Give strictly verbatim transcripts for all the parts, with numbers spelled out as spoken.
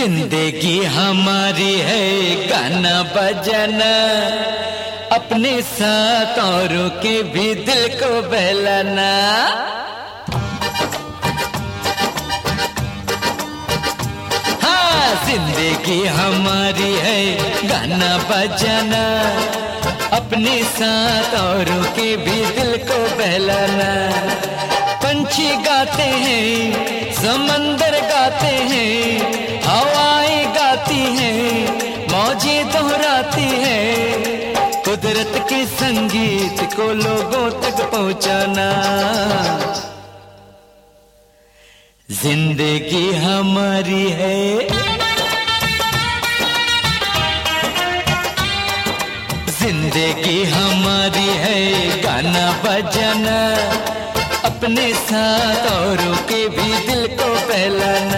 जिंदगी हमारी है गाना बजाना, अपने साथ औरों के भी दिल को बहलाना। हाँ, जिंदगी हमारी है गाना बजाना, अपने साथ औरों के भी दिल को बहलाना। पंछी गाते हैं, समंदर गाते हैं, हवाएं गाती हैं, मौजें दोहराती हैं, कुदरत के संगीत को लोगों तक पहुंचाना। जिंदगी हमारी है, जिंदगी हमारी है गाना बजाना, अपने साथ औरों के भी दिल को बहलाना।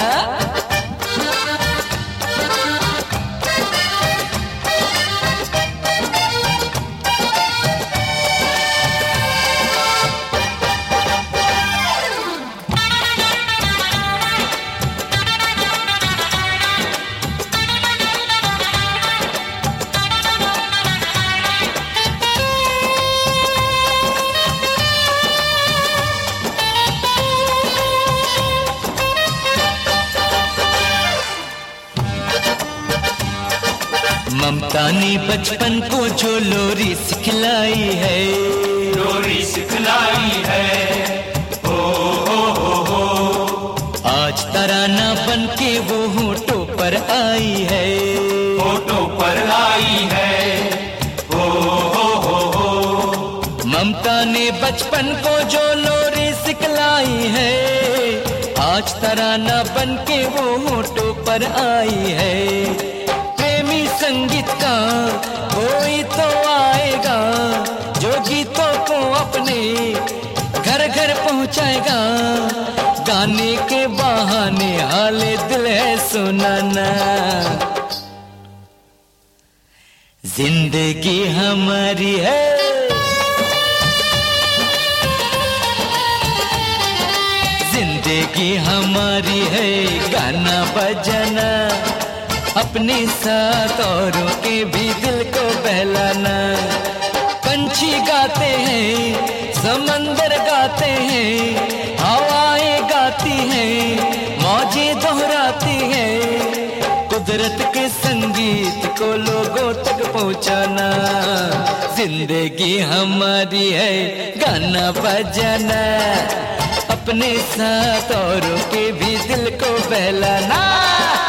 ममता ने बचपन को जो लोरी सिखलाई है, लोरी सिखलाई है, हो हो हो हो। आज तराना बन के वो होठों पर आई है, होठों पर आई है, हो हो हो हो। ममता ने बचपन को जो लोरी सिखलाई है, आज तराना बन के वो होठों पर आई है। संगीत का कोई तो आएगा, जो गीतों को अपने घर घर पहुंचाएगा, गाने के बहाने हाले दिल है सुनाना। जिंदगी हमारी है, जिंदगी हमारी है गाना बजाना, अपने साथ औरों के भी दिल को बहलाना। पंछी गाते हैं, समंदर गाते हैं, हवाएं गाती हैं, मौजें दोहराती हैं, कुदरत के संगीत को लोगों तक पहुंचाना। जिंदगी हमारी है गाना बजाना, अपने साथ औरों के भी दिल को बहलाना।